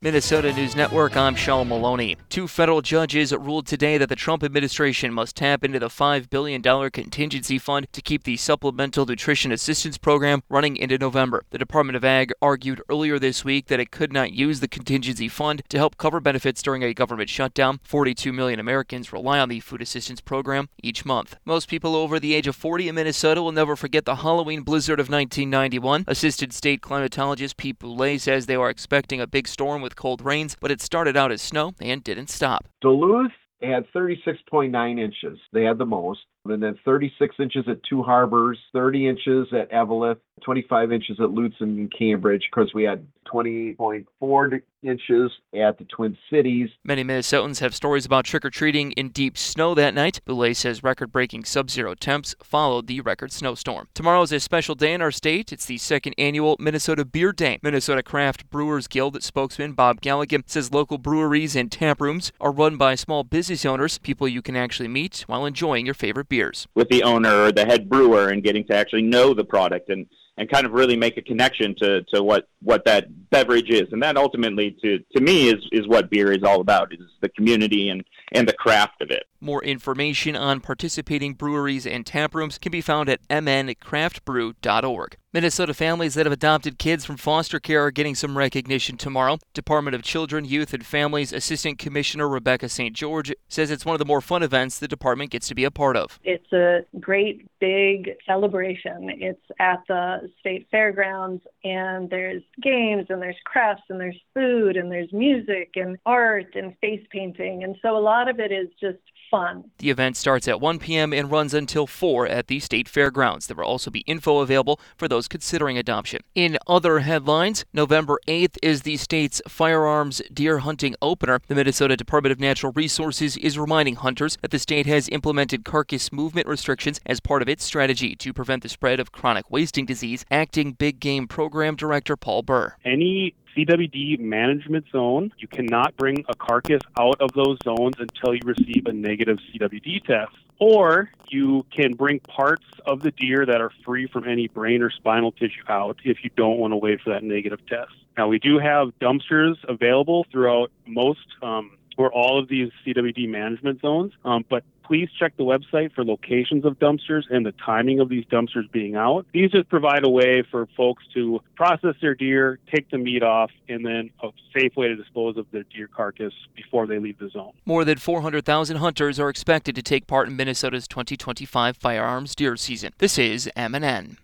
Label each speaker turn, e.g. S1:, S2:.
S1: Minnesota News Network, I'm Shaul Maloney. Two federal judges ruled today that the Trump administration must tap into the $5 billion contingency fund to keep the Supplemental Nutrition Assistance Program running into November. The Department of Ag argued earlier this week that it could not use the contingency fund to help cover benefits during a government shutdown. 42 million Americans rely on the food assistance program each month. Most people over the age of 40 in Minnesota will never forget the Halloween blizzard of 1991. Assistant state climatologist Pete Boulay says they are expecting a big storm with cold rains, but it started out as snow and didn't stop.
S2: Duluth had 36.9 inches. They had the most. And then 36 inches at Two Harbors, 30 inches at Eveleth, 25 inches at Lutz and Cambridge. Of course, we had 20.4 inches at the Twin Cities.
S1: Many Minnesotans have stories about trick-or-treating in deep snow that night. Boulay says record-breaking sub-zero temps followed the record snowstorm. Tomorrow is a special day in our state. It's the second annual Minnesota Beer Day. Minnesota Craft Brewers Guild spokesman Bob Galligan says local breweries and tap rooms are run by small business owners, people you can actually meet while enjoying your favorite beers.
S3: With the owner or the head brewer and getting to actually know the product and kind of really make a connection to what that beverage is. And that ultimately, to me, is what beer is all about, is the community and the craft of it.
S1: More information on participating breweries and tap rooms can be found at mncraftbrew.org. Minnesota families that have adopted kids from foster care are getting some recognition tomorrow. Department of Children, Youth, and Families Assistant Commissioner Rebecca St. George says it's one of the more fun events the department gets to be a part of.
S4: It's a great, big celebration. It's at the state fairgrounds, and there's games, and there's crafts, and there's food, and there's music, and art, and face painting. And so a lot of it is just fun.
S1: The event starts at 1 p.m. and runs until 4 at the state fairgrounds. There will also be info available for those considering adoption. In other headlines, November 8th is the state's firearms deer hunting opener. The Minnesota Department of Natural Resources is reminding hunters that the state has implemented carcass movement restrictions as part of its strategy to prevent the spread of chronic wasting disease. Acting Big Game Program Director Paul Burr.
S5: Any CWD management zone, you cannot bring a carcass out of those zones until you receive a negative CWD test. Or you can bring parts of the deer that are free from any brain or spinal tissue out if you don't want to wait for that negative test. Now, we do have dumpsters available throughout most or all of these CWD management zones, but please check the website for locations of dumpsters and the timing of these dumpsters being out. These just provide a way for folks to process their deer, take the meat off, and then a safe way to dispose of their deer carcass before they leave the zone.
S1: More than 400,000 hunters are expected to take part in Minnesota's 2025 firearms deer season. This is MNN.